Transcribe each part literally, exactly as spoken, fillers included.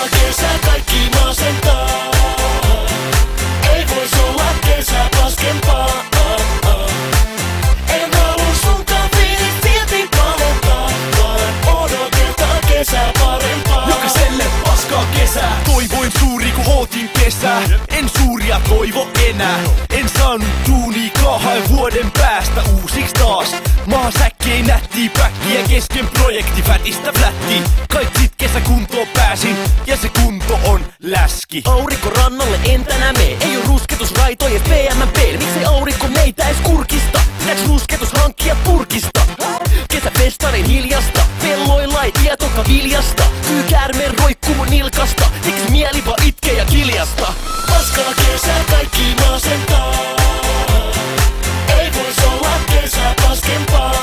Paskaa kesä, kaikki masentaa. Ei vois olla kesä paskempaa. En halua sunkaan fiilis silti palentaa, vaan odotetaan kesää parempaa. Jokaiselle paskaa kesää. Toivoin suuri ku hootin kesää. En suuria toivo enää. En saanut duunia kahden vuoden päästä uusiks taas. Maa säkkei nättii päkkiä kesken projekti fätistä flätti. Kait sit kesäkuntoon pääsin ja se kunto on läski. Aurinko rannalle en tänään mee. Ei oo rusketusraitoja P M P. Miksei aurinko meitä ees kurkista? Pitääks rusketus hankkia purkista? Kesäfestarin hiljasta. Pelloilla ei tietoka viljasta. Kyykäärmeen roikkuu mun nilkasta. Eiks mieli vaan itke ja kiljasta? Paskaa kesä, kaikki masentaa. Ei vois olla kesä paskempaa.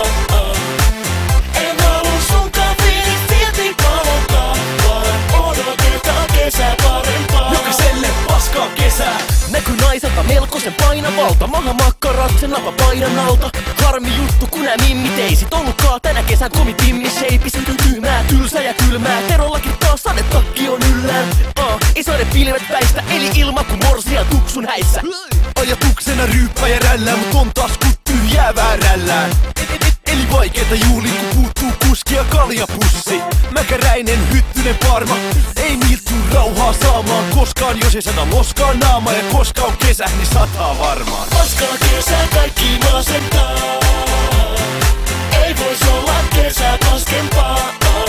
En halua sunkaan fiilis silti palentaa, vaan odotetaan kesää parempaa. Jokaiselle paskaa kesää. Näkyy naiselta melkoisen painavalta. Maha makkarat sen napa paidan alta. Harmi juttu kun nää mimmit ei sit ollutkaan tänä kesän komi timmisheipis. Tyhmää, tylsää ja kylmää. Terollakin taas sadetakki on yllään. uh, Isoiden pilvet päistä eli ilma kun morsia tuksun häissä. Ajatuksena ryyppää ja rällää, mut on taas kun tyhjää väärällään. Eli vaikeeta juuli kun puuttuu kuski ja kaljapussi. Mäkäräinen hyttynen parma. Ei niiltä tuu rauhaa saamaan koskaan, jos ei sada loskaa naama. Ja koska on kesä, niin sataa varmaan. Paskaa kesä, kaikki masentaa. Ei vois olla kesä paskempaa.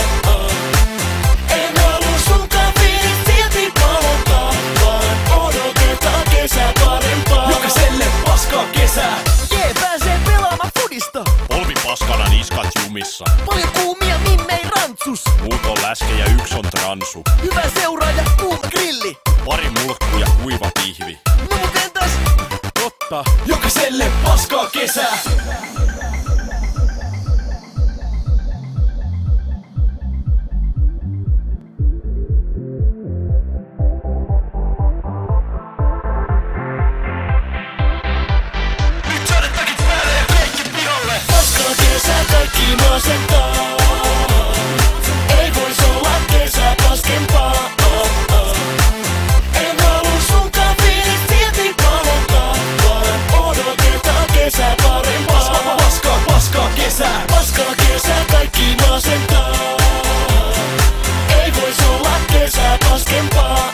En halua sunkaan fiilis silti palentaa, vaan odotetaan kesää parempaa. Jokaiselle paskaa kesää. Jee, pääsee pelaamaan fudista. Polvi paskana, niskat jumissa. Paljon kuumia mimmei rantsus. Muut on läske ja yks on transu. Hyvä seuraaja, kuuma grilli. Pari mulkku ja kuiva pihvi. No mut entäs? Totta. Jokaiselle paskaa kesää. Nyt saada takit päälle ja kaikki pihalle. Paskaa kesä, kaikki masentaa. Ei vois olla kesä paskempaa. En halua sunkaan fiilis silti palentaa, vaan odotetaan kesää parempaa. Paskaa, paskaa, paskaa kesää. Paskaa kesä, kaikki masentaa. Ei vois olla kesä paskempaa.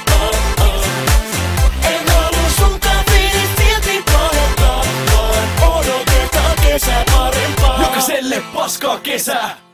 En halua sunkaan fiilis silti palentaa, vaan odotetaan kesää parempaa. Jokaiselle paskaa kesää.